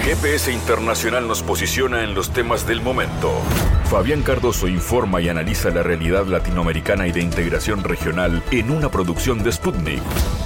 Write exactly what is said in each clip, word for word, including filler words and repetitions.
G P S Internacional nos posiciona en los temas del momento. Fabián Cardoso informa y analiza la realidad latinoamericana y de integración regional en una producción de Sputnik.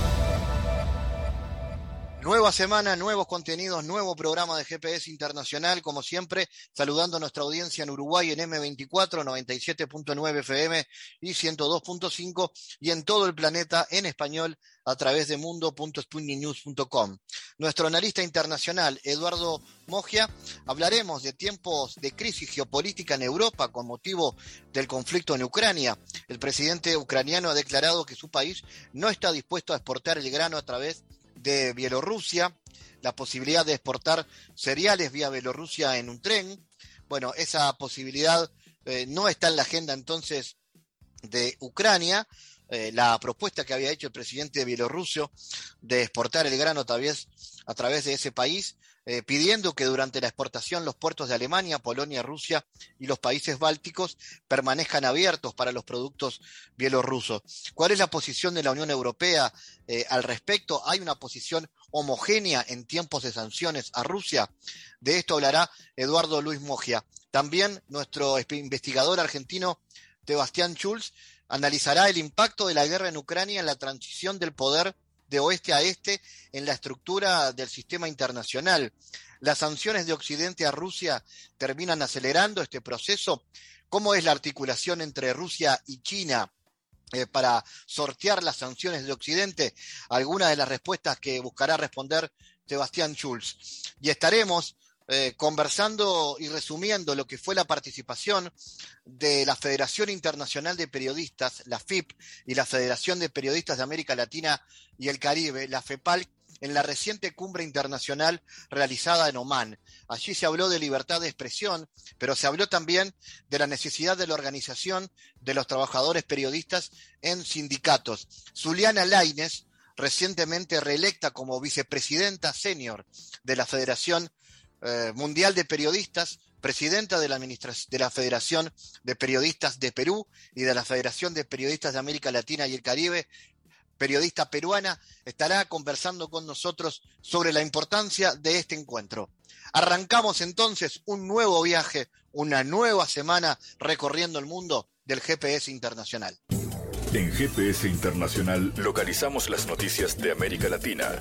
Nueva semana, nuevos contenidos, nuevo programa de G P S Internacional, como siempre, saludando a nuestra audiencia en Uruguay en eme veinticuatro, noventa y siete punto nueve F M y ciento dos punto cinco, y en todo el planeta en español a través de mundo punto sputnik news punto com. Nuestro analista internacional, Eduardo Mogia, hablaremos de tiempos de crisis geopolítica en Europa con motivo del conflicto en Ucrania. El presidente ucraniano ha declarado que su país no está dispuesto a exportar el grano a través de Bielorrusia, la posibilidad de exportar cereales vía Bielorrusia en un tren. Bueno, esa posibilidad eh, no está en la agenda entonces de Ucrania. Eh, la propuesta que había hecho el presidente bielorruso de exportar el grano a través, a través de ese país, eh, pidiendo que durante la exportación los puertos de Alemania, Polonia, Rusia y los países bálticos permanezcan abiertos para los productos bielorrusos. ¿Cuál es la posición de la Unión Europea eh, al respecto? ¿Hay una posición homogénea en tiempos de sanciones a Rusia? De esto hablará Eduardo Luis Mogia. También nuestro investigador argentino Sebastián Schulz analizará el impacto de la guerra en Ucrania en la transición del poder de oeste a este en la estructura del sistema internacional. ¿Las sanciones de Occidente a Rusia terminan acelerando este proceso? ¿Cómo es la articulación entre Rusia y China eh, para sortear las sanciones de Occidente? Algunas de las respuestas que buscará responder Sebastián Schulz. Y estaremos Eh, conversando y resumiendo lo que fue la participación de la Federación Internacional de Periodistas, la F I P, y la Federación de Periodistas de América Latina y el Caribe, la FEPAL, en la reciente cumbre internacional realizada en Omán. Allí se habló de libertad de expresión, pero se habló también de la necesidad de la organización de los trabajadores periodistas en sindicatos. Zuliana Lainez, recientemente reelecta como vicepresidenta senior de la Federación Eh, Mundial de Periodistas, presidenta de la, de la Federación de Periodistas de Perú y de la Federación de Periodistas de América Latina y el Caribe, periodista peruana, estará conversando con nosotros sobre la importancia de este encuentro. Arrancamos entonces un nuevo viaje, una nueva semana recorriendo el mundo del G P S Internacional. En G P S Internacional localizamos las noticias de América Latina.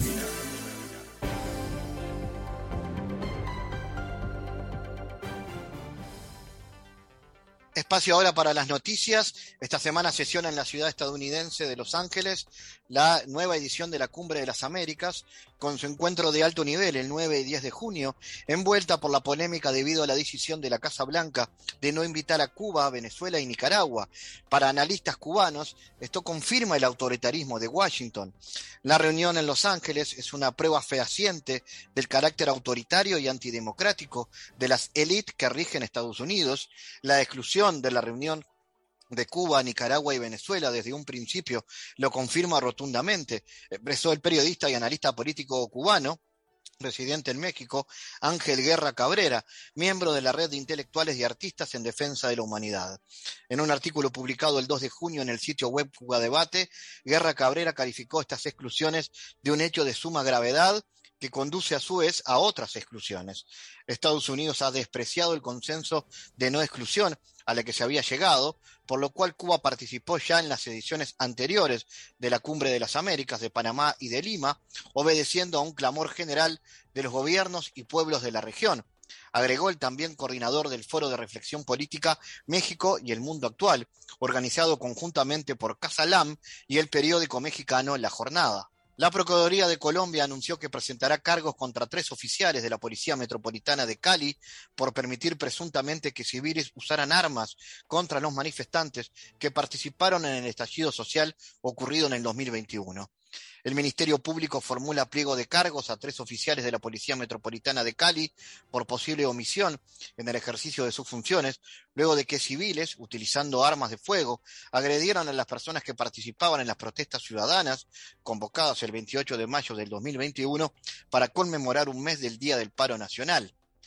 Espacio ahora para las noticias. Esta semana sesiona en la ciudad estadounidense de Los Ángeles la nueva edición de la Cumbre de las Américas, con su encuentro de alto nivel el nueve y diez de junio, envuelta por la polémica debido a la decisión de la Casa Blanca de no invitar a Cuba, Venezuela y Nicaragua. Para analistas cubanos, esto confirma el autoritarismo de Washington. La reunión en Los Ángeles es una prueba fehaciente del carácter autoritario y antidemocrático de las élites que rigen Estados Unidos. La exclusión de la reunión de Cuba, Nicaragua y Venezuela desde un principio lo confirma rotundamente, expresó el periodista y analista político cubano, residente en México, Ángel Guerra Cabrera, miembro de la red de intelectuales y artistas en defensa de la humanidad. En un artículo publicado el dos de junio en el sitio web Cuba Debate, Guerra Cabrera calificó estas exclusiones de un hecho de suma gravedad que conduce a su vez a otras exclusiones. Estados Unidos ha despreciado el consenso de no exclusión a la que se había llegado, por lo cual Cuba participó ya en las ediciones anteriores de la Cumbre de las Américas de Panamá y de Lima, obedeciendo a un clamor general de los gobiernos y pueblos de la región. Agregó el también coordinador del Foro de Reflexión Política México y el Mundo Actual, organizado conjuntamente por Casa Lam y el periódico mexicano La Jornada. La Procuraduría de Colombia anunció que presentará cargos contra tres oficiales de la Policía Metropolitana de Cali por permitir presuntamente que civiles usaran armas contra los manifestantes que participaron en el estallido social ocurrido en el dos mil veintiuno. El Ministerio Público formula pliego de cargos a tres oficiales de la Policía Metropolitana de Cali por posible omisión en el ejercicio de sus funciones, luego de que civiles, utilizando armas de fuego, agredieron a las personas que participaban en las protestas ciudadanas convocadas el veintiocho de mayo del dos mil veintiuno para conmemorar un mes del Día del Paro Nacional.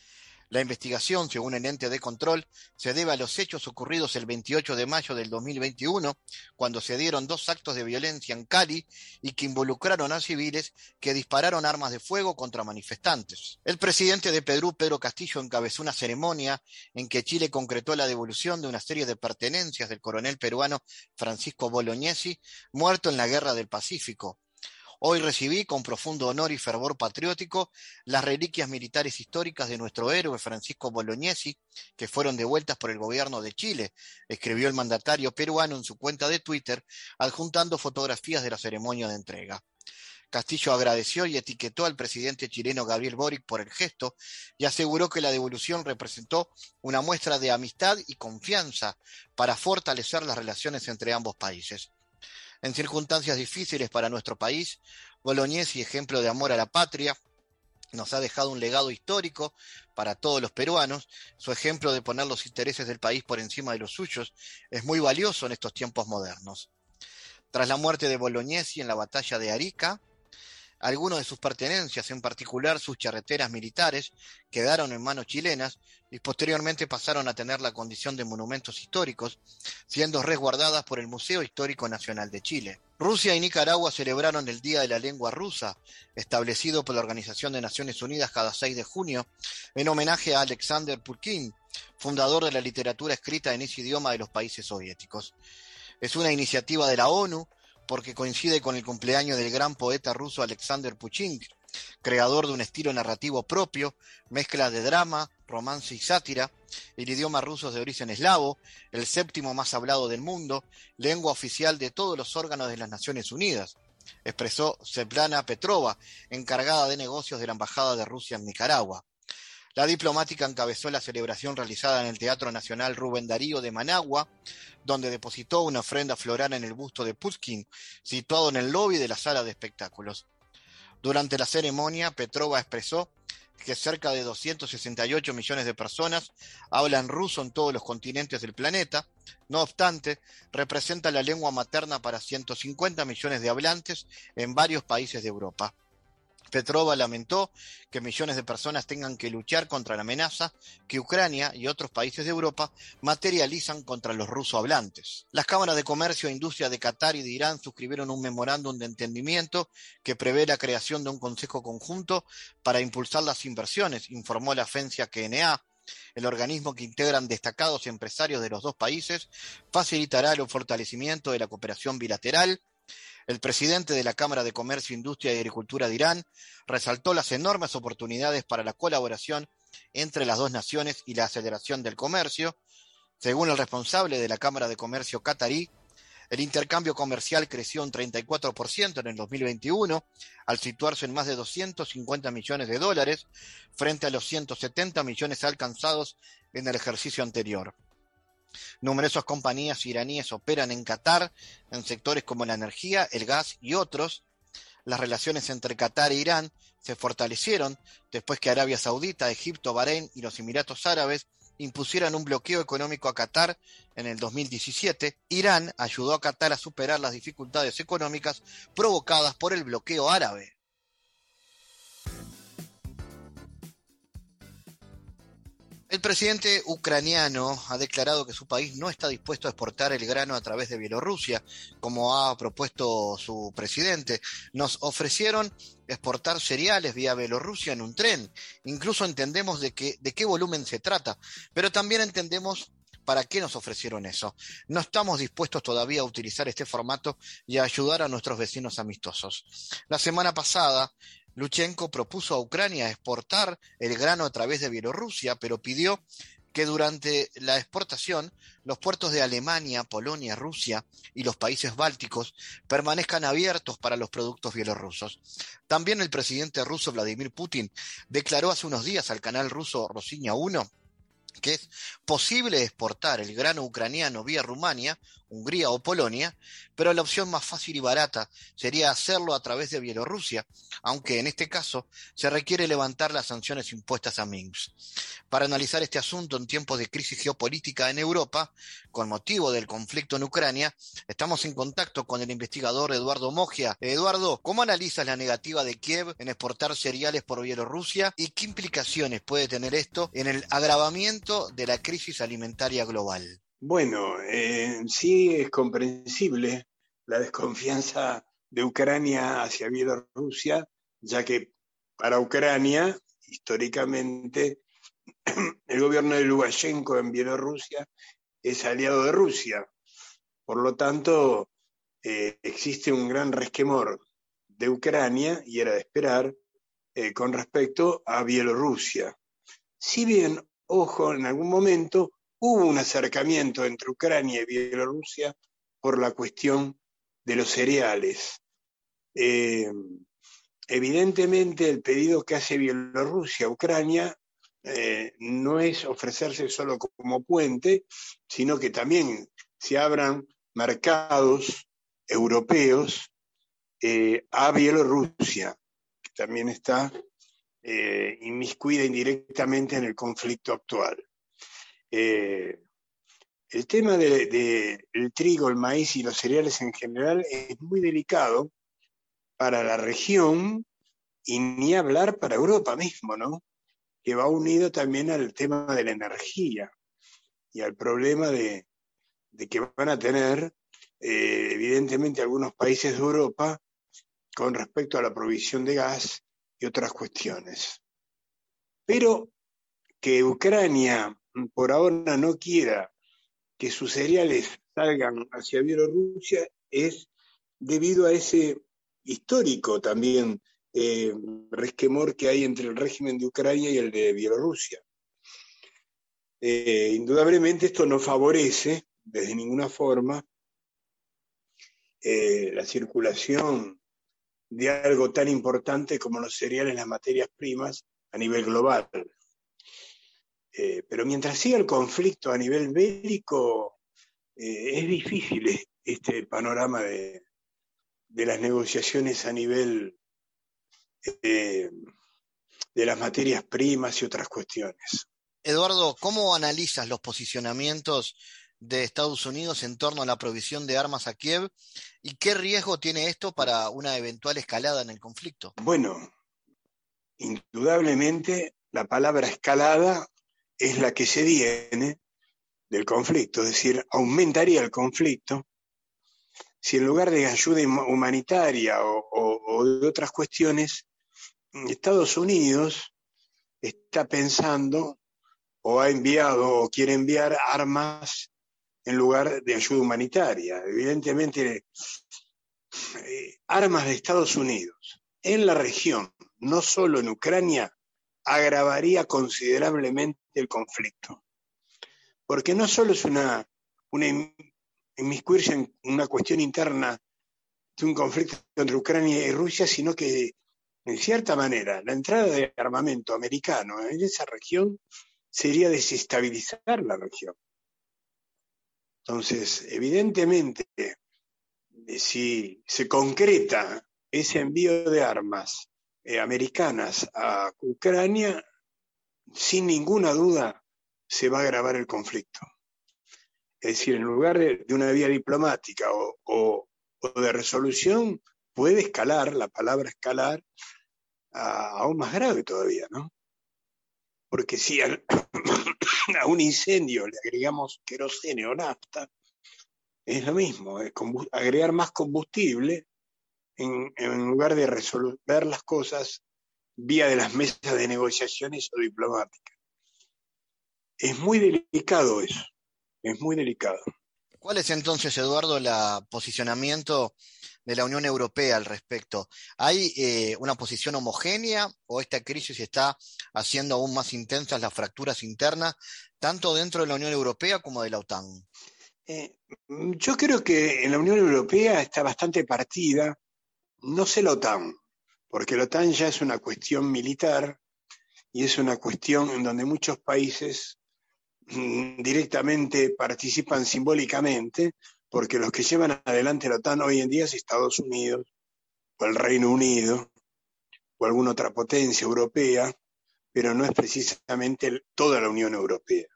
La investigación, según el ente de control, se debe a los hechos ocurridos el veintiocho de mayo del dos mil veintiuno, cuando se dieron dos actos de violencia en Cali y que involucraron a civiles que dispararon armas de fuego contra manifestantes. El presidente de Perú, Pedro Castillo, encabezó una ceremonia en que Chile concretó la devolución de una serie de pertenencias del coronel peruano Francisco Bolognesi, muerto en la Guerra del Pacífico. Hoy recibí con profundo honor y fervor patriótico las reliquias militares históricas de nuestro héroe Francisco Bolognesi, que fueron devueltas por el gobierno de Chile, escribió el mandatario peruano en su cuenta de Twitter, adjuntando fotografías de la ceremonia de entrega. Castillo agradeció y etiquetó al presidente chileno Gabriel Boric por el gesto y aseguró que la devolución representó una muestra de amistad y confianza para fortalecer las relaciones entre ambos países. En circunstancias difíciles para nuestro país, Bolognesi, ejemplo de amor a la patria, nos ha dejado un legado histórico para todos los peruanos. Su ejemplo de poner los intereses del país por encima de los suyos es muy valioso en estos tiempos modernos. Tras la muerte de Bolognesi en la batalla de Arica, algunas de sus pertenencias, en particular sus charreteras militares, quedaron en manos chilenas y posteriormente pasaron a tener la condición de monumentos históricos, siendo resguardadas por el Museo Histórico Nacional de Chile. Rusia y Nicaragua celebraron el Día de la Lengua Rusa, establecido por la Organización de Naciones Unidas cada seis de junio, en homenaje a Alexander Pushkin, fundador de la literatura escrita en ese idioma de los países soviéticos. Es una iniciativa de la ONU, porque coincide con el cumpleaños del gran poeta ruso Alexander Pushkin, creador de un estilo narrativo propio, mezcla de drama, romance y sátira. El idioma ruso es de origen eslavo, el séptimo más hablado del mundo, lengua oficial de todos los órganos de las Naciones Unidas, expresó Svetlana Petrova, encargada de negocios de la Embajada de Rusia en Nicaragua. La diplomática encabezó la celebración realizada en el Teatro Nacional Rubén Darío de Managua, donde depositó una ofrenda floral en el busto de Pushkin, situado en el lobby de la sala de espectáculos. Durante la ceremonia, Petrova expresó que cerca de doscientos sesenta y ocho millones de personas hablan ruso en todos los continentes del planeta. No obstante, representa la lengua materna para ciento cincuenta millones de hablantes en varios países de Europa. Petrova lamentó que millones de personas tengan que luchar contra la amenaza que Ucrania y otros países de Europa materializan contra los ruso-hablantes. Las cámaras de comercio e industria de Qatar y de Irán suscribieron un memorándum de entendimiento que prevé la creación de un consejo conjunto para impulsar las inversiones, informó la agencia K N A. El organismo, que integran destacados empresarios de los dos países, facilitará el fortalecimiento de la cooperación bilateral. El presidente de la Cámara de Comercio, Industria y Agricultura de Irán resaltó las enormes oportunidades para la colaboración entre las dos naciones y la aceleración del comercio. Según el responsable de la Cámara de Comercio catarí, el intercambio comercial creció un treinta y cuatro por ciento en el dos mil veintiuno, al situarse en más de doscientos cincuenta millones de dólares, frente a los ciento setenta millones alcanzados en el ejercicio anterior. Numerosas compañías iraníes operan en Qatar en sectores como la energía, el gas y otros. Las relaciones entre Qatar e Irán se fortalecieron después que Arabia Saudita, Egipto, Bahrein y los Emiratos Árabes impusieran un bloqueo económico a Qatar en el dos mil diecisiete. Irán ayudó a Qatar a superar las dificultades económicas provocadas por el bloqueo árabe. El presidente ucraniano ha declarado que su país no está dispuesto a exportar el grano a través de Bielorrusia, como ha propuesto su presidente. Nos ofrecieron exportar cereales vía Bielorrusia en un tren. Incluso entendemos de qué, de qué volumen se trata, pero también entendemos para qué nos ofrecieron eso. No estamos dispuestos todavía a utilizar este formato y a ayudar a nuestros vecinos amistosos. La semana pasada, Lukashenko propuso a Ucrania exportar el grano a través de Bielorrusia, pero pidió que durante la exportación los puertos de Alemania, Polonia, Rusia y los países bálticos permanezcan abiertos para los productos bielorrusos. También el presidente ruso Vladimir Putin declaró hace unos días al canal ruso Rossiya uno que es posible exportar el grano ucraniano vía Rumania, Hungría o Polonia, pero la opción más fácil y barata sería hacerlo a través de Bielorrusia, aunque en este caso se requiere levantar las sanciones impuestas a Minsk. Para analizar este asunto en tiempos de crisis geopolítica en Europa, con motivo del conflicto en Ucrania, estamos en contacto con el investigador Eduardo Mogia. Eduardo, ¿cómo analizas la negativa de Kiev en exportar cereales por Bielorrusia y qué implicaciones puede tener esto en el agravamiento de la crisis alimentaria global? Bueno, eh, sí es comprensible la desconfianza de Ucrania hacia Bielorrusia, ya que para Ucrania, históricamente, el gobierno de Lukashenko en Bielorrusia es aliado de Rusia. Por lo tanto, eh, existe un gran resquemor de Ucrania, y era de esperar, eh, con respecto a Bielorrusia. Si bien, ojo, en algún momento hubo un acercamiento entre Ucrania y Bielorrusia por la cuestión de los cereales. Eh, evidentemente, el pedido que hace Bielorrusia a Ucrania eh, no es ofrecerse solo como puente, sino que también se abran mercados europeos eh, a Bielorrusia, que también está eh, inmiscuida indirectamente en el conflicto actual. Eh, el tema del de, de trigo, el maíz y los cereales en general es muy delicado para la región y ni hablar para Europa mismo, ¿no? Que va unido también al tema de la energía y al problema de, de que van a tener eh, evidentemente algunos países de Europa con respecto a la provisión de gas y otras cuestiones. Pero que Ucrania por ahora no quiera que sus cereales salgan hacia Bielorrusia es debido a ese histórico también eh, resquemor que hay entre el régimen de Ucrania y el de Bielorrusia. Eh, indudablemente esto no favorece desde ninguna forma eh, la circulación de algo tan importante como los cereales, las materias primas a nivel global. Eh, pero mientras siga el conflicto a nivel bélico, eh, es difícil este panorama de, de las negociaciones a nivel eh, de las materias primas y otras cuestiones. Eduardo, ¿cómo analizas los posicionamientos de Estados Unidos en torno a la provisión de armas a Kiev y qué riesgo tiene esto para una eventual escalada en el conflicto? Bueno, indudablemente la palabra escalada es la que se viene del conflicto, es decir, aumentaría el conflicto si en lugar de ayuda humanitaria o, o, o de otras cuestiones, Estados Unidos está pensando o ha enviado o quiere enviar armas en lugar de ayuda humanitaria. Evidentemente, eh, armas de Estados Unidos en la región, no solo en Ucrania, agravaría considerablemente el conflicto. Porque no solo es una, una inmiscuirse en una cuestión interna de un conflicto entre Ucrania y Rusia, sino que, en cierta manera, la entrada de armamento americano en esa región sería desestabilizar la región. Entonces, evidentemente, si se concreta ese envío de armas eh, americanas a Ucrania, sin ninguna duda se va a agravar el conflicto. Es decir, en lugar de, de una vía diplomática o, o, o de resolución, puede escalar, la palabra escalar, a, aún más grave todavía, ¿no? Porque si al, a un incendio le agregamos querosene o nafta, es lo mismo, es agregar más combustible en, en lugar de resolver las cosas vía de las mesas de negociaciones o diplomáticas. Es muy delicado eso, es muy delicado. ¿Cuál es entonces, Eduardo, el posicionamiento de la Unión Europea al respecto? ¿Hay eh, una posición homogénea o esta crisis está haciendo aún más intensas las fracturas internas, tanto dentro de la Unión Europea como de la OTAN? Eh, yo creo que en la Unión Europea está bastante partida, no sé la OTAN, porque la OTAN ya es una cuestión militar y es una cuestión en donde muchos países directamente participan simbólicamente, porque los que llevan adelante la OTAN hoy en día es Estados Unidos, o el Reino Unido, o alguna otra potencia europea, pero no es precisamente toda la Unión Europea.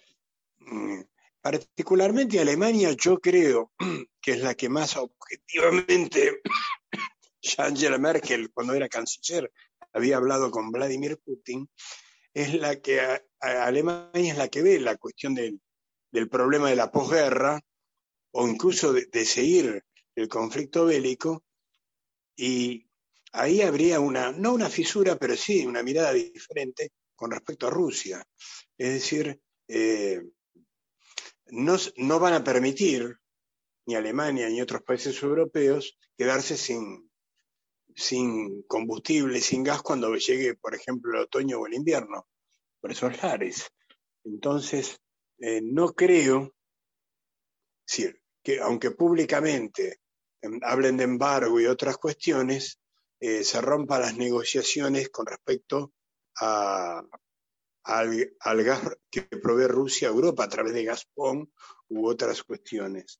Particularmente Alemania, yo creo que es la que más objetivamente, ya Angela Merkel, cuando era canciller, había hablado con Vladimir Putin, es la que a, a Alemania es la que ve la cuestión del, del problema de la posguerra, o incluso de, de seguir el conflicto bélico, y ahí habría una, no una fisura, pero sí una mirada diferente con respecto a Rusia. Es decir, eh, no, no van a permitir, ni Alemania ni otros países europeos, quedarse sin, sin combustible, sin gas cuando llegue, por ejemplo, el otoño o el invierno, por esos lares. Entonces, eh, no creo, sí, que aunque públicamente eh, hablen de embargo y otras cuestiones, eh, se rompan las negociaciones con respecto a, al, al gas que provee Rusia a Europa a través de Gazprom u otras cuestiones.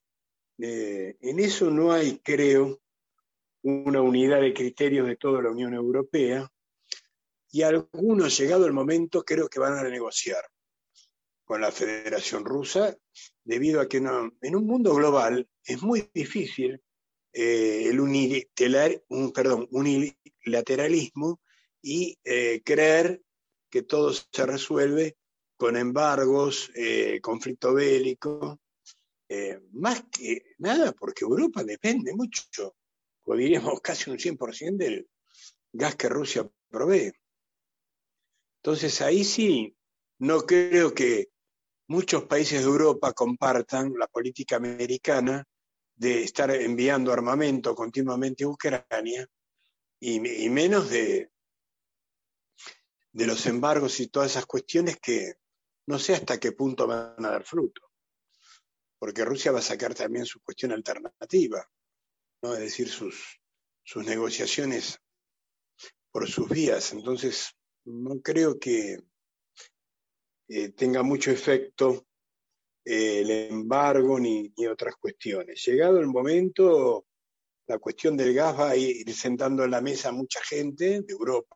Eh, en eso no hay, creo, una unidad de criterios de toda la Unión Europea, y algunos, llegado el momento, creo que van a negociar con la Federación Rusa, debido a que no, en un mundo global es muy difícil eh, el unilateral, un, perdón, unilateralismo y eh, creer que todo se resuelve con embargos, eh, conflicto bélico, eh, más que nada porque Europa depende mucho, o diríamos casi un cien por ciento del gas que Rusia provee. Entonces ahí sí, no creo que muchos países de Europa compartan la política americana de estar enviando armamento continuamente a Ucrania, y, y menos de, de los embargos y todas esas cuestiones que no sé hasta qué punto van a dar fruto, porque Rusia va a sacar también su cuestión alternativa, ¿no? Es decir, sus, sus negociaciones por sus vías. Entonces, no creo que eh, tenga mucho efecto eh, el embargo ni, ni otras cuestiones. Llegado el momento, la cuestión del gas va a ir sentando en la mesa a mucha gente de Europa,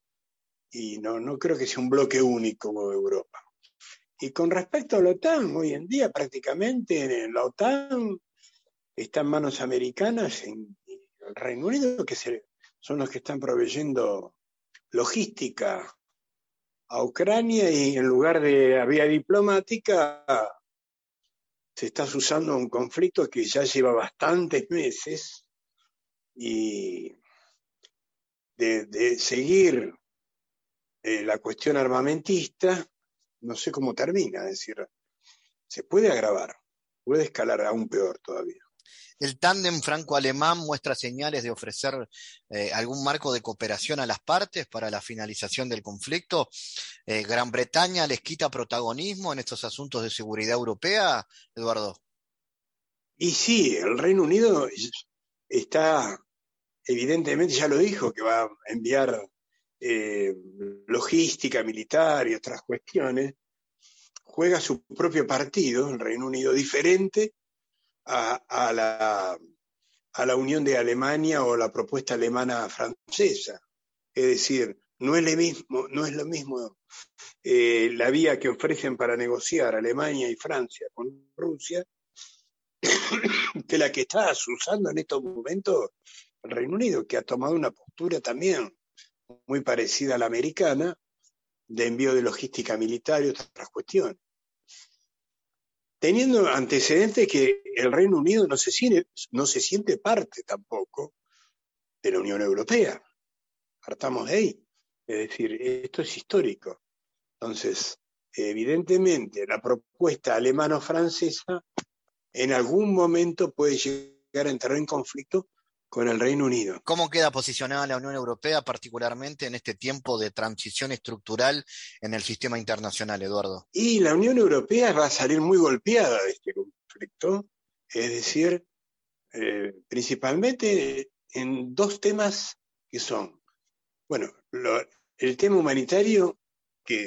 y no, no creo que sea un bloque único de Europa. Y con respecto a la OTAN, hoy en día prácticamente la OTAN está en manos americanas, en el Reino Unido, que se, son los que están proveyendo logística a Ucrania, y en lugar de vía diplomática se está usando un conflicto que ya lleva bastantes meses, y de, de seguir eh, la cuestión armamentista, no sé cómo termina, es decir, se puede agravar, puede escalar aún peor todavía. El tándem franco-alemán muestra señales de ofrecer eh, algún marco de cooperación a las partes para la finalización del conflicto. Eh, ¿Gran Bretaña les quita protagonismo en estos asuntos de seguridad europea, Eduardo? Y sí, el Reino Unido está, evidentemente ya lo dijo, que va a enviar eh, logística militar y otras cuestiones. Juega su propio partido, el Reino Unido, diferente a, a, la, a la unión de Alemania o la propuesta alemana francesa. Es decir, no es lo mismo, no es lo mismo eh, la vía que ofrecen para negociar Alemania y Francia con Rusia que la que está usando en estos momentos el Reino Unido, que ha tomado una postura también muy parecida a la americana, de envío de logística militar y otras cuestiones. Teniendo antecedentes que el Reino Unido no se siente, no se siente parte tampoco de la Unión Europea. Partamos de ahí. Es decir, esto es histórico. Entonces, evidentemente, la propuesta alemano-francesa en algún momento puede llegar a entrar en conflicto con el Reino Unido. ¿Cómo queda posicionada la Unión Europea, particularmente en este tiempo de transición estructural en el sistema internacional, Eduardo? Y la Unión Europea va a salir muy golpeada de este conflicto, es decir, eh, principalmente en dos temas que son, bueno, lo, el tema humanitario, que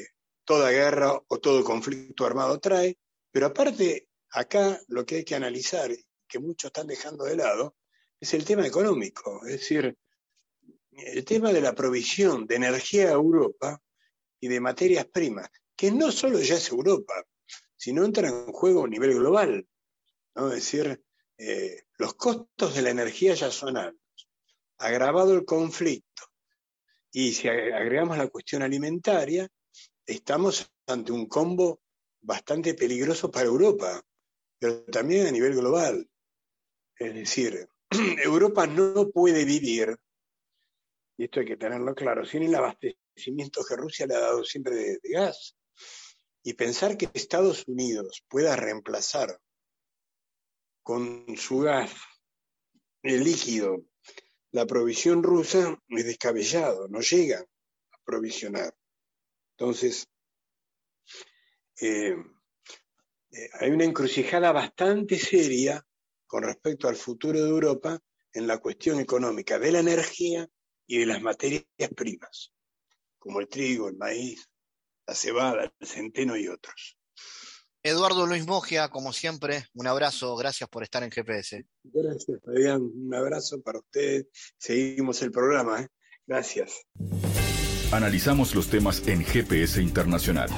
toda guerra o todo conflicto armado trae, pero aparte, acá lo que hay que analizar, que muchos están dejando de lado, es el tema económico, es decir, el tema de la provisión de energía a Europa y de materias primas, que no solo ya es Europa, sino entra en juego a nivel global, ¿no? Es decir, eh, los costos de la energía ya son altos, agravado el conflicto, y si agregamos la cuestión alimentaria, estamos ante un combo bastante peligroso para Europa, pero también a nivel global. Es decir, Europa no puede vivir, y esto hay que tenerlo claro, sin el abastecimiento que Rusia le ha dado siempre de, de gas. Y pensar que Estados Unidos pueda reemplazar con su gas el líquido la provisión rusa es descabellado, no llega a provisionar. Entonces, eh, eh, hay una encrucijada bastante seria con respecto al futuro de Europa en la cuestión económica de la energía y de las materias primas, como el trigo, el maíz, la cebada, el centeno y otros. Eduardo Luis Moggia, como siempre, un abrazo, gracias por estar en G P S. Gracias, Fabián, un abrazo para ustedes. Seguimos el programa, ¿eh? Gracias. Analizamos los temas en G P S Internacional.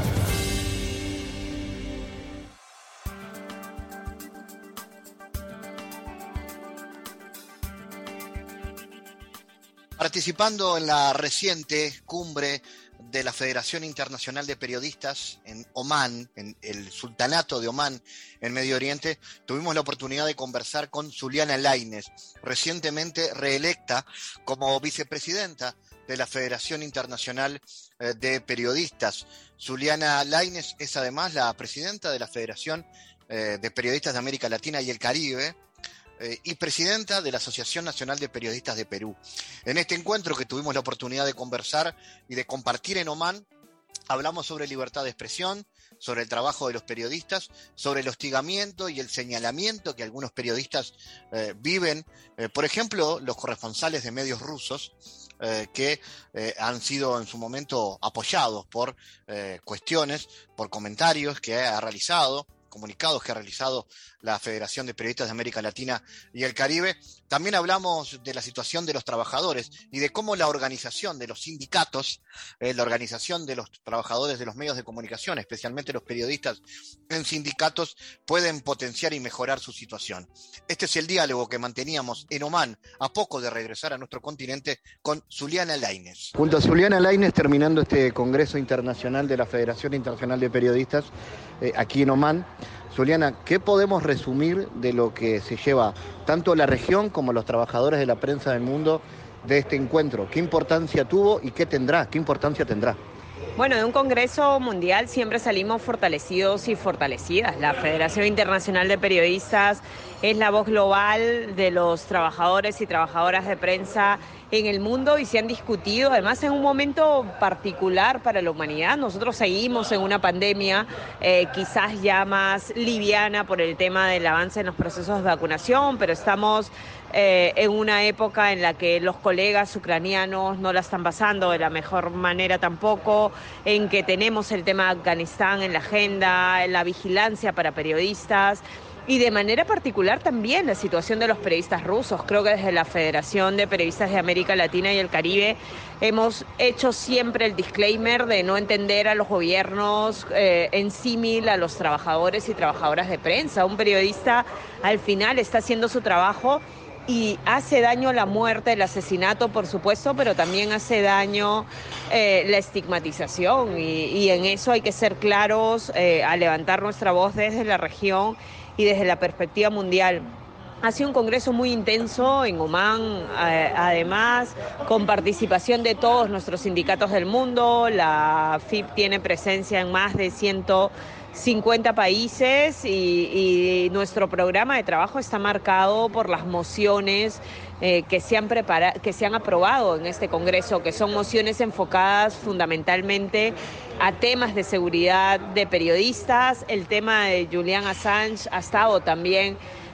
Participando en la reciente cumbre de la Federación Internacional de Periodistas en Omán, en el Sultanato de Omán, en Medio Oriente, tuvimos la oportunidad de conversar con Zuliana Lainez, recientemente reelecta como vicepresidenta de la Federación Internacional de Periodistas. Zuliana Lainez es además la presidenta de la Federación de Periodistas de América Latina y el Caribe, Eh, y presidenta de la Asociación Nacional de Periodistas de Perú. En este encuentro que tuvimos la oportunidad de conversar y de compartir en Omán, hablamos sobre libertad de expresión, sobre el trabajo de los periodistas, sobre el hostigamiento y el señalamiento que algunos periodistas eh, viven, eh, por ejemplo, los corresponsales de medios rusos, eh, que eh, han sido en su momento apoyados por eh, cuestiones, por comentarios que ha realizado, comunicados que ha realizado la Federación de Periodistas de América Latina y el Caribe. También hablamos de la situación de los trabajadores y de cómo la organización de los sindicatos, eh, la organización de los trabajadores de los medios de comunicación, especialmente los periodistas en sindicatos, pueden potenciar y mejorar su situación. Este es el diálogo que manteníamos en Omán, a poco de regresar a nuestro continente, con Zuliana Lainez. Junto a Zuliana Lainez, terminando este Congreso Internacional de la Federación Internacional de Periodistas, eh, aquí en Omán. Zuliana, ¿qué podemos resumir de lo que se lleva tanto la región como los trabajadores de la prensa del mundo de este encuentro? ¿Qué importancia tuvo y qué tendrá? ¿Qué importancia tendrá? Bueno, de un Congreso Mundial siempre salimos fortalecidos y fortalecidas. La Federación Internacional de Periodistas es la voz global de los trabajadores y trabajadoras de prensa en el mundo y se han discutido, además en un momento particular para la humanidad. Nosotros seguimos en una pandemia eh, quizás ya más liviana por el tema del avance en los procesos de vacunación, pero estamos eh, en una época en la que los colegas ucranianos no la están pasando de la mejor manera tampoco, en que tenemos el tema de Afganistán en la agenda, la vigilancia para periodistas, y de manera particular también la situación de los periodistas rusos. Creo que desde la Federación de Periodistas de América Latina y el Caribe hemos hecho siempre el disclaimer de no entender a los gobiernos eh, en símil a los trabajadores y trabajadoras de prensa. Un periodista al final está haciendo su trabajo y hace daño la muerte, el asesinato, por supuesto, pero también hace daño eh, la estigmatización y, y en eso hay que ser claros, eh, a levantar nuestra voz desde la región y desde la perspectiva mundial. Ha sido un congreso muy intenso en Omán, eh, además con participación de todos nuestros sindicatos del mundo. La F I P tiene presencia en más de ciento cincuenta países y, y nuestro programa de trabajo está marcado por las mociones eh, que se han prepara- que se han aprobado en este congreso, que son mociones enfocadas fundamentalmente a temas de seguridad de periodistas. El tema de Julian Assange ha estado también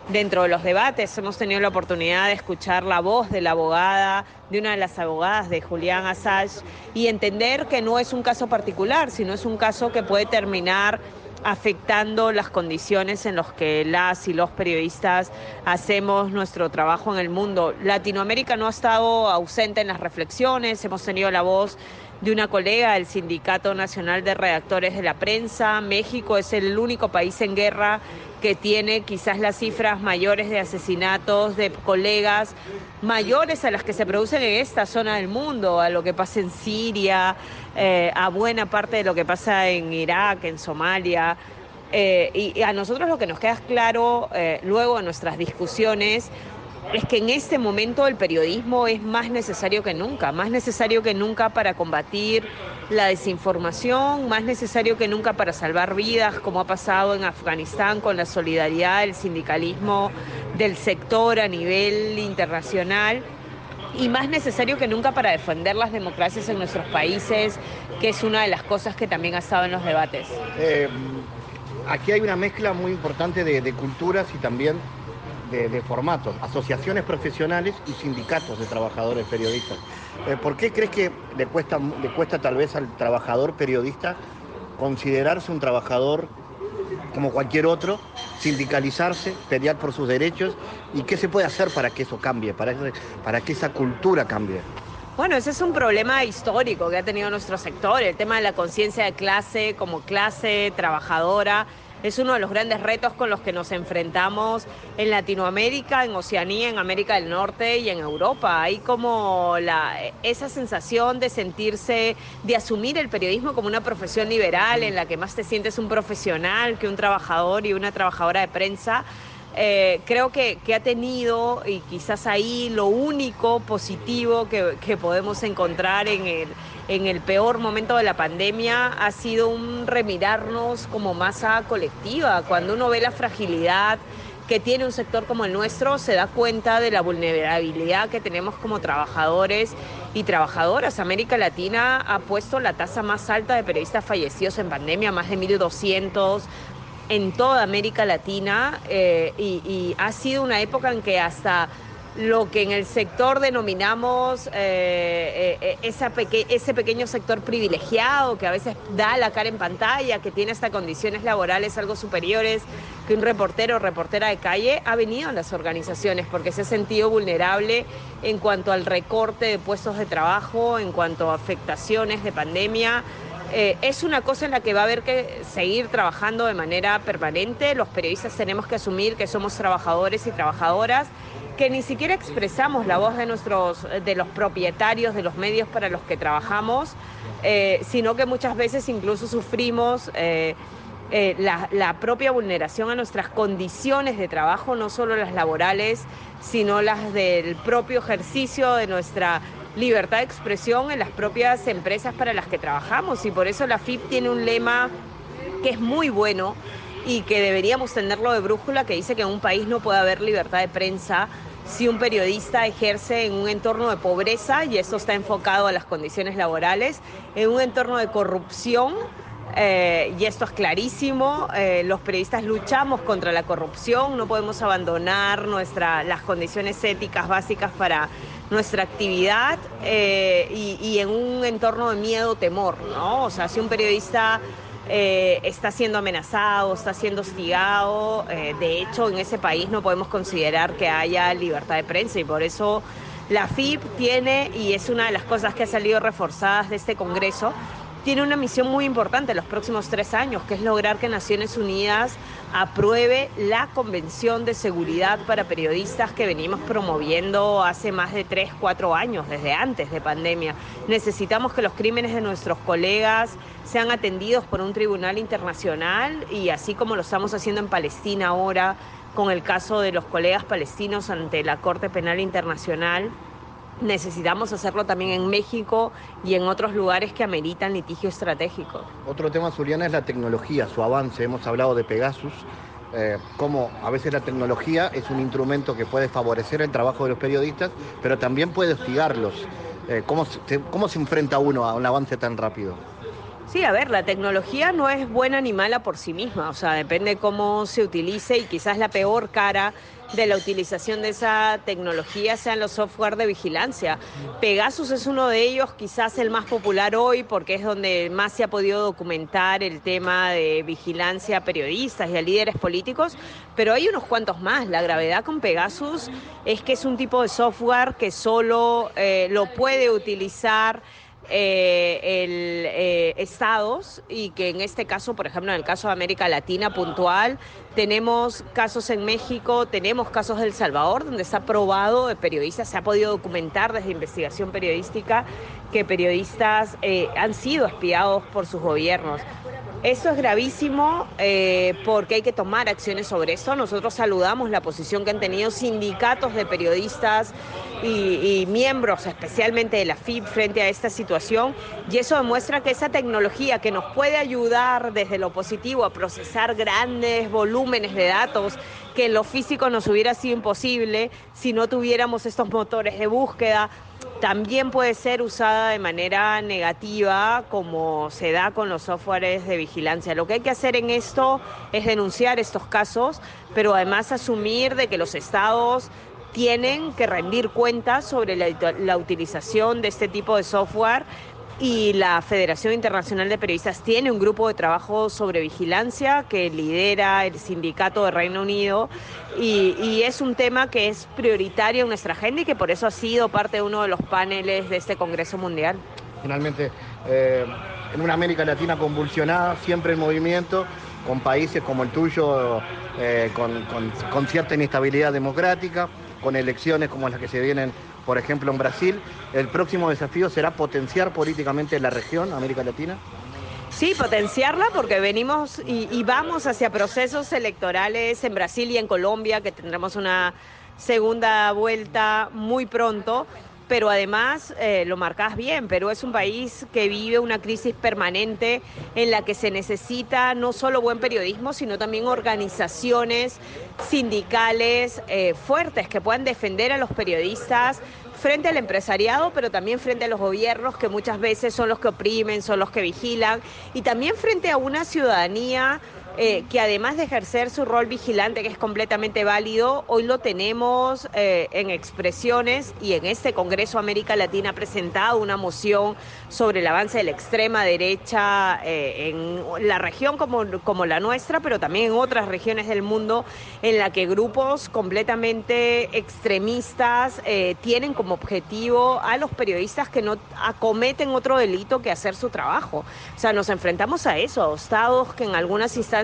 dentro de los debates. Hemos tenido la oportunidad de escuchar la voz de la abogada, de una de las abogadas de Julian Assange, y entender que no es un caso particular, sino es un caso que puede terminar afectando las condiciones en las que las y los periodistas hacemos nuestro trabajo en el mundo. Latinoamérica no ha estado ausente en las reflexiones. Hemos tenido la voz de una colega del Sindicato Nacional de Redactores de la Prensa. México es el único país en guerra que tiene quizás las cifras mayores de asesinatos de colegas, mayores a las que se producen en esta zona del mundo, a lo que pasa en Siria, eh, a buena parte de lo que pasa en Irak, en Somalia. Eh, y, y a nosotros lo que nos queda claro eh, luego en nuestras discusiones es que en este momento el periodismo es más necesario que nunca, más necesario que nunca para combatir la desinformación, más necesario que nunca para salvar vidas, como ha pasado en Afganistán con la solidaridad del sindicalismo del sector a nivel internacional, y más necesario que nunca para defender las democracias en nuestros países, que es una de las cosas que también ha estado en los debates. Eh, aquí hay una mezcla muy importante de, de culturas y también De, de formatos, asociaciones profesionales y sindicatos de trabajadores periodistas. Eh, ¿Por qué crees que le cuesta, le cuesta tal vez al trabajador periodista considerarse un trabajador como cualquier otro, sindicalizarse, pelear por sus derechos? ¿Y qué se puede hacer para que eso cambie, para, para que esa cultura cambie? Bueno, ese es un problema histórico que ha tenido nuestro sector, el tema de la conciencia de clase como clase trabajadora. Es uno de los grandes retos con los que nos enfrentamos en Latinoamérica, en Oceanía, en América del Norte y en Europa. Hay como la, esa sensación de sentirse, de asumir el periodismo como una profesión liberal en la que más te sientes un profesional que un trabajador y una trabajadora de prensa. Eh, creo que, que ha tenido, y quizás ahí lo único positivo que, que podemos encontrar en el, en el peor momento de la pandemia ha sido un remirarnos como masa colectiva. Cuando uno ve la fragilidad que tiene un sector como el nuestro, se da cuenta de la vulnerabilidad que tenemos como trabajadores y trabajadoras. América Latina ha puesto la tasa más alta de periodistas fallecidos en pandemia, más de mil doscientos en toda América Latina, eh, y, y ha sido una época en que hasta lo que en el sector denominamos eh, eh, esa peque- ese pequeño sector privilegiado que a veces da la cara en pantalla, que tiene hasta condiciones laborales algo superiores que un reportero o reportera de calle, ha venido a las organizaciones porque se ha sentido vulnerable en cuanto al recorte de puestos de trabajo, en cuanto a afectaciones de pandemia. Eh, es una cosa en la que va a haber que seguir trabajando de manera permanente. Los periodistas tenemos que asumir que somos trabajadores y trabajadoras, que ni siquiera expresamos la voz de nuestros, de los propietarios de los medios para los que trabajamos, eh, sino que muchas veces incluso sufrimos eh, eh, la, la propia vulneración a nuestras condiciones de trabajo, no solo las laborales, sino las del propio ejercicio de nuestra libertad de expresión en las propias empresas para las que trabajamos. Y por eso la F I P tiene un lema que es muy bueno y que deberíamos tenerlo de brújula, que dice que en un país no puede haber libertad de prensa si un periodista ejerce en un entorno de pobreza, y esto está enfocado a las condiciones laborales, en un entorno de corrupción, eh, y esto es clarísimo. Eh, los periodistas luchamos contra la corrupción, no podemos abandonar nuestra, las condiciones éticas básicas para nuestra actividad, eh, y, y en un entorno de miedo, temor, ¿no? O sea, si un periodista eh, está siendo amenazado, está siendo hostigado, eh, de hecho en ese país no podemos considerar que haya libertad de prensa, y por eso la F I P tiene, y es una de las cosas que ha salido reforzadas de este Congreso, tiene una misión muy importante en los próximos tres años, que es lograr que Naciones Unidas apruebe la Convención de Seguridad para Periodistas que venimos promoviendo hace más de tres, cuatro años, desde antes de pandemia. Necesitamos que los crímenes de nuestros colegas sean atendidos por un tribunal internacional, y así como lo estamos haciendo en Palestina ahora, con el caso de los colegas palestinos ante la Corte Penal Internacional, necesitamos hacerlo también en México y en otros lugares que ameritan litigio estratégico. Otro tema, Zuliana, es la tecnología, su avance. Hemos hablado de Pegasus, eh, cómo a veces la tecnología es un instrumento que puede favorecer el trabajo de los periodistas, pero también puede hostigarlos. Eh, ¿cómo, se, ¿Cómo se enfrenta uno a un avance tan rápido? Sí, a ver, la tecnología no es buena ni mala por sí misma, o sea, depende cómo se utilice y quizás la peor cara de la utilización de esa tecnología sean los software de vigilancia. Pegasus es uno de ellos, quizás el más popular hoy porque es donde más se ha podido documentar el tema de vigilancia a periodistas y a líderes políticos, pero hay unos cuantos más. La gravedad con Pegasus es que es un tipo de software que solo eh, lo puede utilizar Eh, el, eh, estados y que en este caso, por ejemplo, en el caso de América Latina puntual, tenemos casos en México, tenemos casos de El Salvador, donde se ha probado de periodistas, se ha podido documentar desde investigación periodística que periodistas eh, han sido espiados por sus gobiernos. Esto es gravísimo eh, porque hay que tomar acciones sobre esto. Nosotros saludamos la posición que han tenido sindicatos de periodistas y, y miembros, especialmente de la F I P, frente a esta situación. Y eso demuestra que esa tecnología que nos puede ayudar desde lo positivo a procesar grandes volúmenes de datos, que en lo físico nos hubiera sido imposible si no tuviéramos estos motores de búsqueda, también puede ser usada de manera negativa, como se da con los softwares de vigilancia. Lo que hay que hacer en esto es denunciar estos casos, pero además asumir de que los estados tienen que rendir cuentas sobre la, la utilización de este tipo de software, y la Federación Internacional de Periodistas tiene un grupo de trabajo sobre vigilancia que lidera el sindicato de Reino Unido, y, y es un tema que es prioritario en nuestra agenda y que por eso ha sido parte de uno de los paneles de este Congreso Mundial. Finalmente, eh, en una América Latina convulsionada, siempre en movimiento, con países como el tuyo, eh, con, con, con cierta inestabilidad democrática, con elecciones como las que se vienen, por ejemplo, en Brasil, ¿el próximo desafío será potenciar políticamente la región, América Latina? Sí, potenciarla, porque venimos y, y vamos hacia procesos electorales en Brasil y en Colombia, que tendremos una segunda vuelta muy pronto. Pero además, eh, lo marcás bien, Perú es un país que vive una crisis permanente en la que se necesita no solo buen periodismo, sino también organizaciones sindicales eh, fuertes que puedan defender a los periodistas frente al empresariado, pero también frente a los gobiernos, que muchas veces son los que oprimen, son los que vigilan, y también frente a una ciudadanía Eh, que además de ejercer su rol vigilante, que es completamente válido, hoy lo tenemos eh, en expresiones, y en este Congreso América Latina ha presentado una moción sobre el avance de la extrema derecha eh, en la región como, como la nuestra, pero también en otras regiones del mundo, en la que grupos completamente extremistas eh, tienen como objetivo a los periodistas que no acometen otro delito que hacer su trabajo. O sea, nos enfrentamos a eso, a estados que en algunas instancias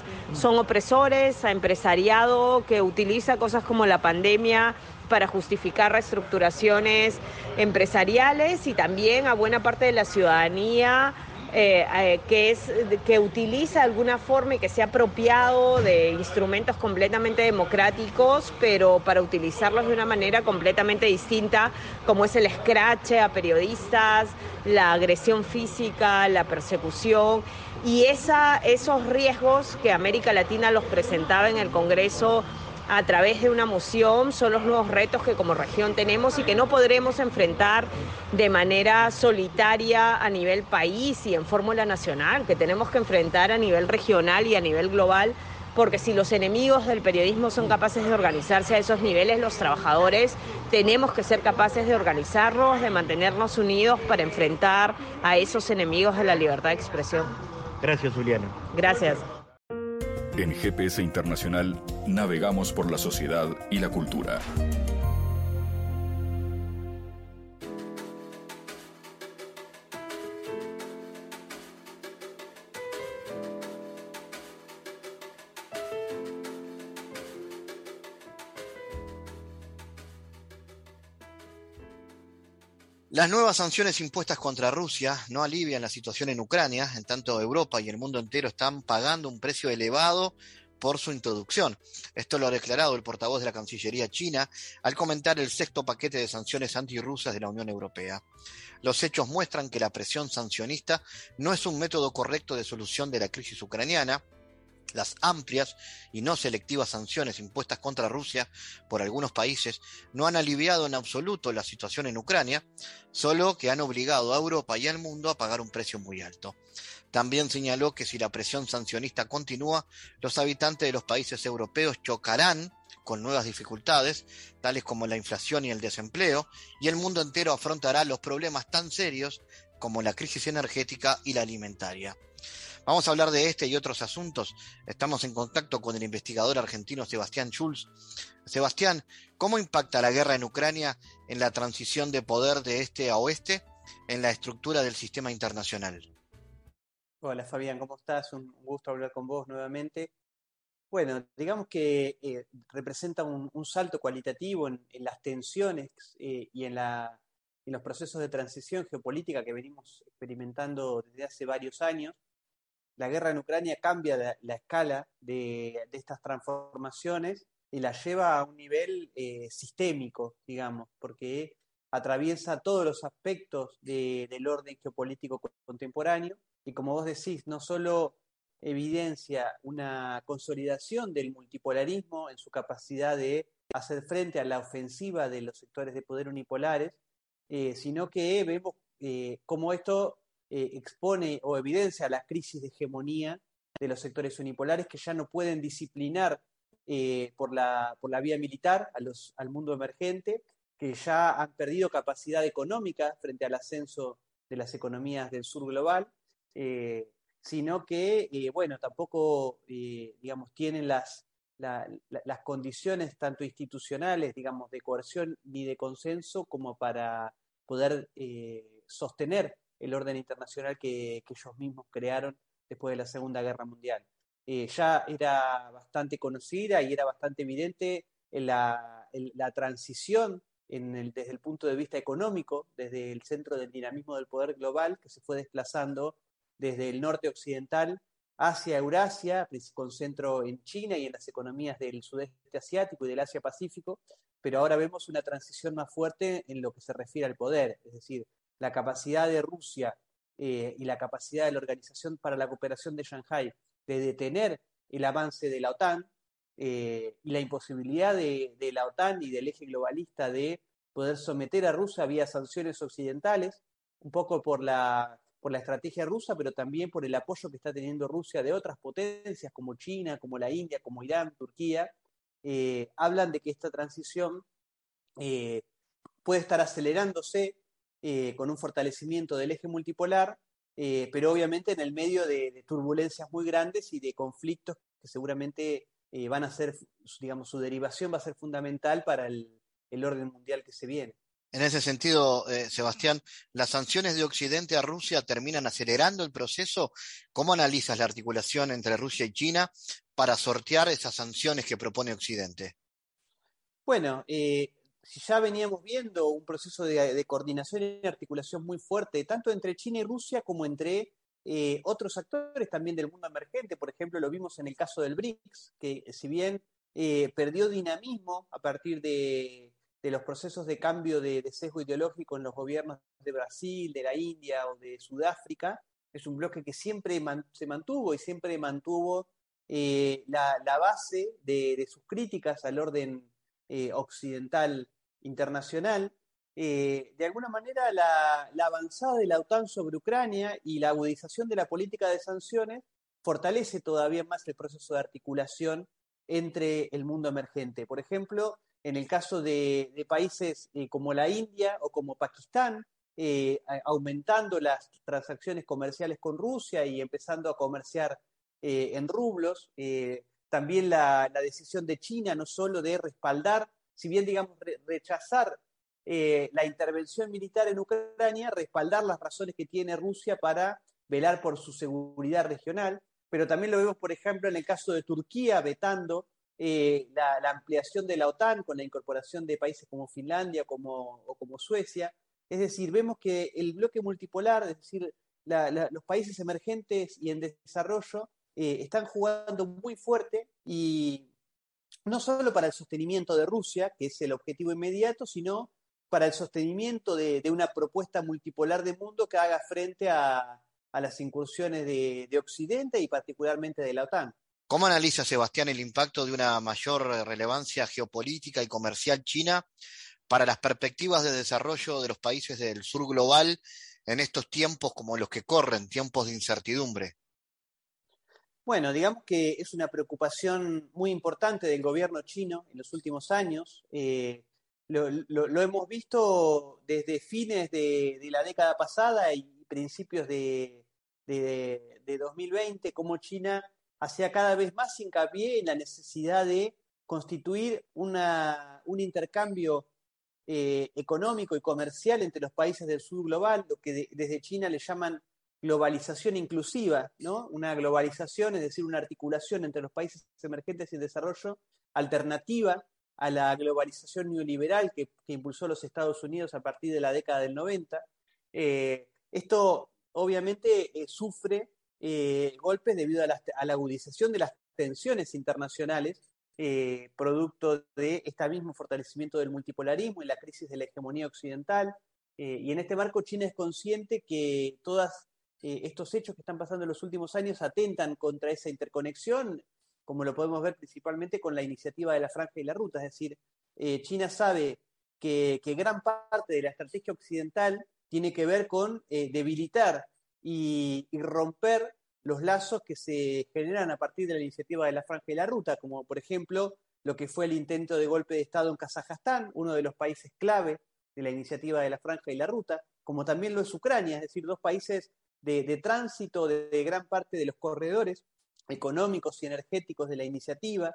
son opresores, a empresariado que utiliza cosas como la pandemia para justificar reestructuraciones empresariales, y también a buena parte de la ciudadanía eh, eh, que, es, que utiliza de alguna forma y que se ha apropiado de instrumentos completamente democráticos, pero para utilizarlos de una manera completamente distinta, como es el escrache a periodistas, la agresión física, la persecución. Y esa, esos riesgos que América Latina los presentaba en el Congreso a través de una moción son los nuevos retos que como región tenemos y que no podremos enfrentar de manera solitaria a nivel país y en fórmula nacional, que tenemos que enfrentar a nivel regional y a nivel global, porque si los enemigos del periodismo son capaces de organizarse a esos niveles, los trabajadores tenemos que ser capaces de organizarnos, de mantenernos unidos para enfrentar a esos enemigos de la libertad de expresión. Gracias, Juliana. Gracias. En G P S Internacional navegamos por la sociedad y la cultura. Las nuevas sanciones impuestas contra Rusia no alivian la situación en Ucrania, en tanto Europa y el mundo entero están pagando un precio elevado por su introducción. Esto lo ha declarado el portavoz de la Cancillería china al comentar el sexto paquete de sanciones antirrusas de la Unión Europea. Los hechos muestran que la presión sancionista no es un método correcto de solución de la crisis ucraniana, Las amplias y no selectivas sanciones impuestas contra Rusia por algunos países no han aliviado en absoluto la situación en Ucrania, solo que han obligado a Europa y al mundo a pagar un precio muy alto. También señaló que si la presión sancionista continúa, los habitantes de los países europeos chocarán con nuevas dificultades, tales como la inflación y el desempleo, y el mundo entero afrontará los problemas tan serios como la crisis energética y la alimentaria. Vamos a hablar de este y otros asuntos. Estamos en contacto con el investigador argentino Sebastián Schulz. Sebastián, ¿cómo impacta la guerra en Ucrania en la transición de poder de este a oeste en la estructura del sistema internacional? Hola Fabián, ¿cómo estás? Un gusto hablar con vos nuevamente. Bueno, digamos que eh, representa un, un salto cualitativo en, en las tensiones eh, y en, la, en los procesos de transición geopolítica que venimos experimentando desde hace varios años. La guerra en Ucrania cambia la, la escala de, de estas transformaciones y la lleva a un nivel eh, sistémico, digamos, porque atraviesa todos los aspectos de, del orden geopolítico contemporáneo y, como vos decís, no solo evidencia una consolidación del multipolarismo en su capacidad de hacer frente a la ofensiva de los sectores de poder unipolares, eh, sino que vemos eh, cómo esto Eh, expone o evidencia la crisis de hegemonía de los sectores unipolares que ya no pueden disciplinar eh, por, la, por la vía militar a los, al mundo emergente, que ya han perdido capacidad económica frente al ascenso de las economías del sur global, eh, sino que, eh, bueno, tampoco, eh, digamos, tienen las, la, la, las condiciones tanto institucionales, digamos, de coerción ni de consenso como para poder eh, sostener el orden internacional que, que ellos mismos crearon después de la Segunda Guerra Mundial. Eh, ya era bastante conocida y era bastante evidente en la, en la transición en el, desde el punto de vista económico, desde el centro del dinamismo del poder global, que se fue desplazando desde el norte occidental hacia Eurasia, con centro en China y en las economías del sudeste asiático y del Asia Pacífico, pero ahora vemos una transición más fuerte en lo que se refiere al poder, es decir, la capacidad de Rusia eh, y la capacidad de la Organización para la Cooperación de Shanghái de detener el avance de la OTAN eh, y la imposibilidad de, de la OTAN y del eje globalista de poder someter a Rusia vía sanciones occidentales, un poco por la, por la estrategia rusa, pero también por el apoyo que está teniendo Rusia de otras potencias como China, como la India, como Irán, Turquía, eh, hablan de que esta transición eh, puede estar acelerándose Eh, con un fortalecimiento del eje multipolar, eh, pero obviamente en el medio de, de turbulencias muy grandes y de conflictos que seguramente eh, van a ser, digamos, su derivación va a ser fundamental para el, el orden mundial que se viene. En ese sentido, eh, Sebastián, ¿las sanciones de Occidente a Rusia terminan acelerando el proceso? ¿Cómo analizas la articulación entre Rusia y China para sortear esas sanciones que propone Occidente? Bueno, eh, si ya veníamos viendo un proceso de, de coordinación y articulación muy fuerte, tanto entre China y Rusia como entre eh, otros actores también del mundo emergente. Por ejemplo, lo vimos en el caso del BRICS, que si bien eh, perdió dinamismo a partir de, de los procesos de cambio de, de sesgo ideológico en los gobiernos de Brasil, de la India o de Sudáfrica, es un bloque que siempre man, se mantuvo y siempre mantuvo eh, la, la base de, de sus críticas al orden eh, occidental internacional. Eh, de alguna manera la, la avanzada de la OTAN sobre Ucrania y la agudización de la política de sanciones fortalece todavía más el proceso de articulación entre el mundo emergente. Por ejemplo, en el caso de, de países eh, como la India o como Pakistán, eh, aumentando las transacciones comerciales con Rusia y empezando a comerciar eh, en rublos, eh, también la, la decisión de China no solo de respaldar, si bien, digamos, re- rechazar eh, la intervención militar en Ucrania, respaldar las razones que tiene Rusia para velar por su seguridad regional, pero también lo vemos, por ejemplo, en el caso de Turquía, vetando eh, la, la ampliación de la OTAN con la incorporación de países como Finlandia como, o como Suecia. Es decir, vemos que el bloque multipolar, es decir, la, la, los países emergentes y en desarrollo, eh, están jugando muy fuerte y no solo para el sostenimiento de Rusia, que es el objetivo inmediato, sino para el sostenimiento de, de una propuesta multipolar de mundo que haga frente a, a las incursiones de, de Occidente y particularmente de la OTAN. ¿Cómo analiza, Sebastián, el impacto de una mayor relevancia geopolítica y comercial china para las perspectivas de desarrollo de los países del sur global en estos tiempos como los que corren, tiempos de incertidumbre? Bueno, digamos que es una preocupación muy importante del gobierno chino en los últimos años. Eh, lo, lo, lo hemos visto desde fines de, de la década pasada y principios de, de, de dos mil veinte, cómo China hacía cada vez más hincapié en la necesidad de constituir una, un intercambio eh, económico y comercial entre los países del sur global, lo que de, desde China le llaman globalización inclusiva, ¿no? Una globalización, es decir, una articulación entre los países emergentes y en desarrollo, alternativa a la globalización neoliberal que, que impulsó los Estados Unidos a partir de la década del noventa. Eh, esto obviamente eh, sufre eh, golpes debido a la, a la agudización de las tensiones internacionales, eh, producto de este mismo fortalecimiento del multipolarismo y la crisis de la hegemonía occidental. Eh, y en este marco China es consciente que todas Eh, estos hechos que están pasando en los últimos años atentan contra esa interconexión, como lo podemos ver principalmente con la iniciativa de la Franja y la Ruta. Es decir, eh, China sabe que, que gran parte de la estrategia occidental tiene que ver con eh, debilitar y, y romper los lazos que se generan a partir de la iniciativa de la Franja y la Ruta, como por ejemplo lo que fue el intento de golpe de Estado en Kazajstán, uno de los países clave de la iniciativa de la Franja y la Ruta, como también lo es Ucrania, es decir, dos países De, de tránsito de, de gran parte de los corredores económicos y energéticos de la iniciativa,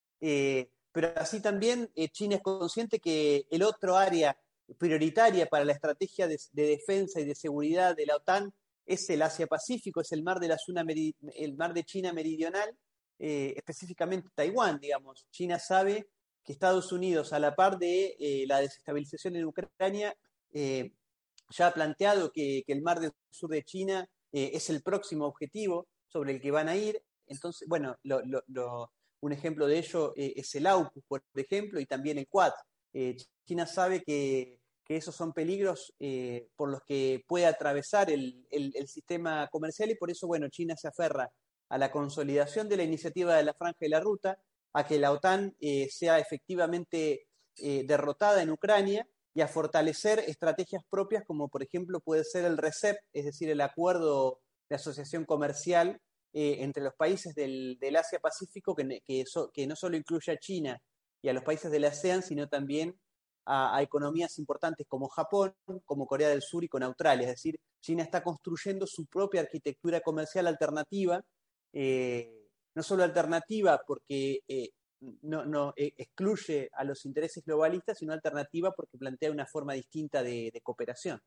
eh, pero así también eh, China es consciente que el otro área prioritaria para la estrategia de, de defensa y de seguridad de la OTAN es el Asia-Pacífico, es el mar de, la zona meri, el mar de China meridional, eh, específicamente Taiwán, digamos. China sabe que Estados Unidos, a la par de eh, la desestabilización en Ucrania, eh, ya ha planteado que, que el mar del sur de China eh, es el próximo objetivo sobre el que van a ir. Entonces, bueno, lo, lo, lo, un ejemplo de ello eh, es el AUKUS, por ejemplo, y también el Quad. Eh, China sabe que, que esos son peligros eh, por los que puede atravesar el, el, el sistema comercial, y por eso, bueno, China se aferra a la consolidación de la iniciativa de la Franja y la Ruta, a que la OTAN eh, sea efectivamente eh, derrotada en Ucrania, y a fortalecer estrategias propias como por ejemplo puede ser el RCEP, es decir, el acuerdo de asociación comercial eh, entre los países del, del Asia-Pacífico, que, que, so, que no solo incluye a China y a los países del ASEAN, sino también a, a economías importantes como Japón, como Corea del Sur y con Australia. Es decir, China está construyendo su propia arquitectura comercial alternativa, eh, no solo alternativa porque eh, no, no eh, excluye a los intereses globalistas, sino alternativa porque plantea una forma distinta de, de cooperación.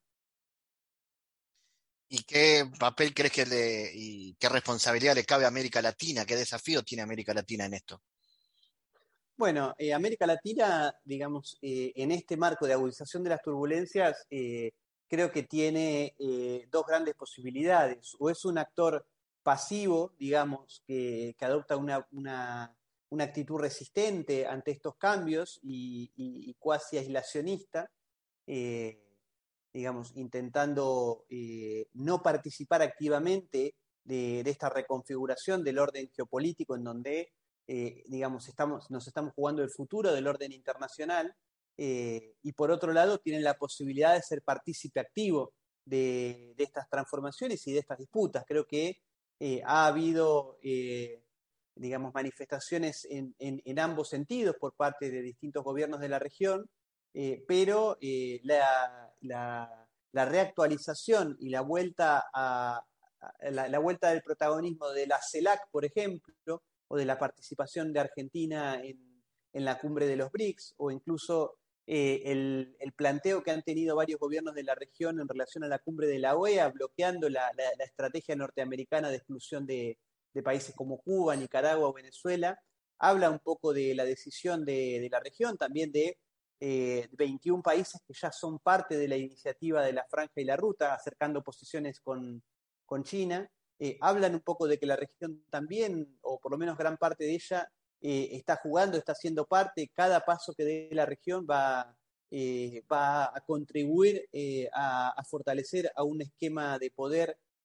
¿Y qué papel crees que le, y qué responsabilidad le cabe a América Latina? ¿Qué desafío tiene América Latina en esto? Bueno, eh, América Latina, digamos, eh, en este marco de agudización de las turbulencias, eh, creo que tiene eh, dos grandes posibilidades. O es un actor pasivo, digamos, que, que adopta una, una, una actitud resistente ante estos cambios y, y, y cuasi aislacionista, eh, digamos, intentando eh, no participar activamente de, de esta reconfiguración del orden geopolítico en donde, eh, digamos, estamos, nos estamos jugando el futuro del orden internacional, eh, y por otro lado tienen la posibilidad de ser partícipe activo de, de estas transformaciones y de estas disputas. Creo que eh, ha habido, eh, digamos, manifestaciones en, en, en ambos sentidos por parte de distintos gobiernos de la región, Eh, pero eh, la, la, la reactualización y la vuelta, a, a la, la vuelta del protagonismo de la CELAC, por ejemplo, o de la participación de Argentina en, en la cumbre de los BRICS, o incluso eh, el, el planteo que han tenido varios gobiernos de la región en relación a la cumbre de la O E A, bloqueando la, la, la estrategia norteamericana de exclusión de, de países como Cuba, Nicaragua o Venezuela, habla un poco de la decisión de, de la región, también de Eh, veintiún países que ya son parte de la iniciativa de la Franja y la Ruta, acercando posiciones con, con China. Eh, hablan un poco de que la región también, o por lo menos gran parte de ella, eh, está jugando, está siendo parte. Cada paso que dé la región va, eh, va a contribuir eh, a, a fortalecer a un esquema de poder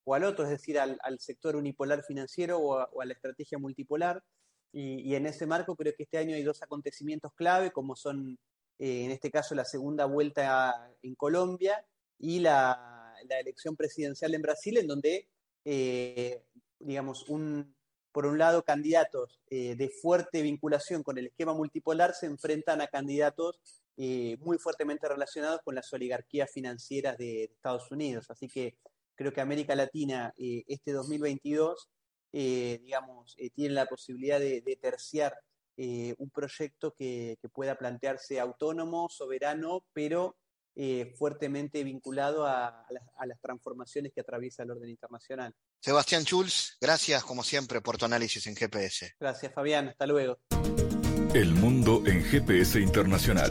o al otro, es decir, al, al sector unipolar financiero o a, o a la estrategia multipolar. Y, y en ese marco creo que este año hay dos acontecimientos clave, como son, eh, en este caso, la segunda vuelta en Colombia y la, la elección presidencial en Brasil, en donde, eh, digamos, un, por un lado, candidatos eh, de fuerte vinculación con el esquema multipolar se enfrentan a candidatos eh, muy fuertemente relacionados con las oligarquías financieras de, de Estados Unidos. Así que creo que América Latina eh, este dos mil veintidós, eh, digamos, eh, tiene la posibilidad de, de terciar eh, un proyecto que, que pueda plantearse autónomo, soberano, pero eh, fuertemente vinculado a, a, las, a las transformaciones que atraviesa el orden internacional. Sebastián Schulz, gracias como siempre por tu análisis en G P S. Gracias, Fabián, hasta luego. El mundo en G P S Internacional.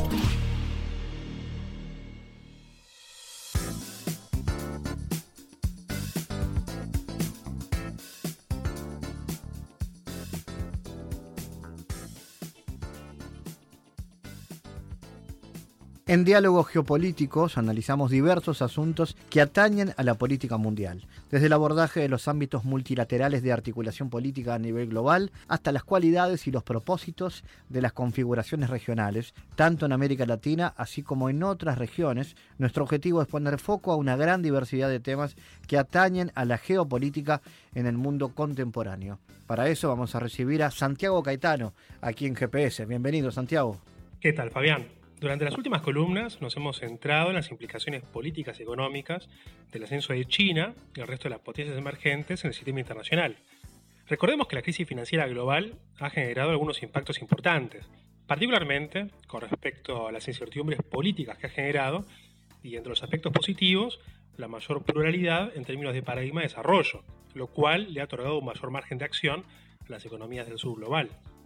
En Diálogos Geopolíticos analizamos diversos asuntos que atañen a la política mundial, desde el abordaje de los ámbitos multilaterales de articulación política a nivel global hasta las cualidades y los propósitos de las configuraciones regionales, tanto en América Latina así como en otras regiones. Nuestro objetivo es poner foco a una gran diversidad de temas que atañen a la geopolítica en el mundo contemporáneo. Para eso vamos a recibir a Santiago Caetano, aquí en G P S. Bienvenido, Santiago. ¿Qué tal, Fabián? Durante las últimas columnas nos hemos centrado en las implicaciones políticas y económicas del ascenso de China y el resto de las potencias emergentes en el sistema internacional. Recordemos que la crisis financiera global ha generado algunos impactos importantes, particularmente con respecto a las incertidumbres políticas que ha generado y, entre los aspectos positivos, la mayor pluralidad en términos de paradigma de desarrollo, lo cual le ha otorgado un mayor margen de acción a las economías del sur global.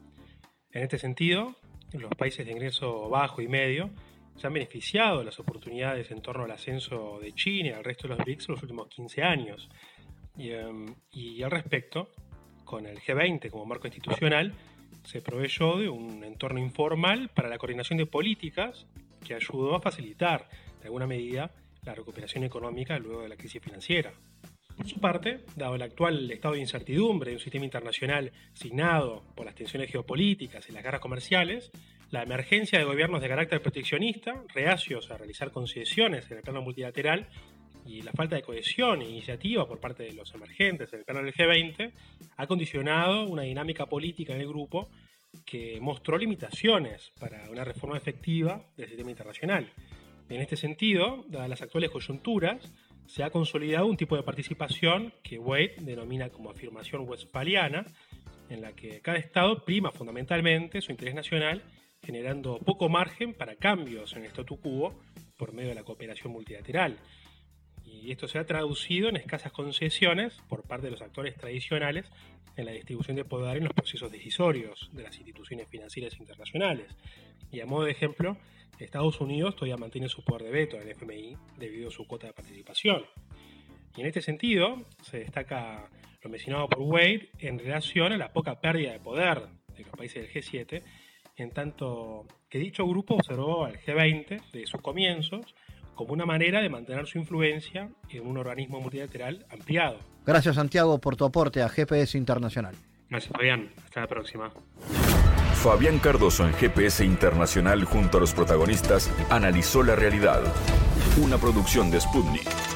En este sentido, los países de ingreso bajo y medio se han beneficiado de las oportunidades en torno al ascenso de China y al resto de los B R I C S en los últimos quince años. Y, um, y al respecto, con el G veinte como marco institucional, se proveyó de un entorno informal para la coordinación de políticas que ayudó a facilitar, de alguna medida, la recuperación económica luego de la crisis financiera. Por su parte, dado el actual estado de incertidumbre de un sistema internacional signado por las tensiones geopolíticas y las guerras comerciales, la emergencia de gobiernos de carácter proteccionista, reacios a realizar concesiones en el plano multilateral, y la falta de cohesión e iniciativa por parte de los emergentes en el plano del G veinte, ha condicionado una dinámica política en el grupo que mostró limitaciones para una reforma efectiva del sistema internacional. En este sentido, dadas las actuales coyunturas, se ha consolidado un tipo de participación que Wade denomina como afirmación westfaliana, en la que cada Estado prima fundamentalmente su interés nacional, generando poco margen para cambios en el statu quo por medio de la cooperación multilateral. Y esto se ha traducido en escasas concesiones por parte de los actores tradicionales en la distribución de poder en los procesos decisorios de las instituciones financieras internacionales. Y a modo de ejemplo, Estados Unidos todavía mantiene su poder de veto en el F M I debido a su cuota de participación. Y en este sentido, se destaca lo mencionado por Wade en relación a la poca pérdida de poder de los países del G siete, en tanto que dicho grupo observó al G veinte desde sus comienzos como una manera de mantener su influencia en un organismo multilateral ampliado. Gracias, Santiago, por tu aporte a G P S Internacional. Gracias, Fabián. Hasta la próxima. Fabián Cardoso en G P S Internacional junto a los protagonistas analizó la realidad. Una producción de Sputnik.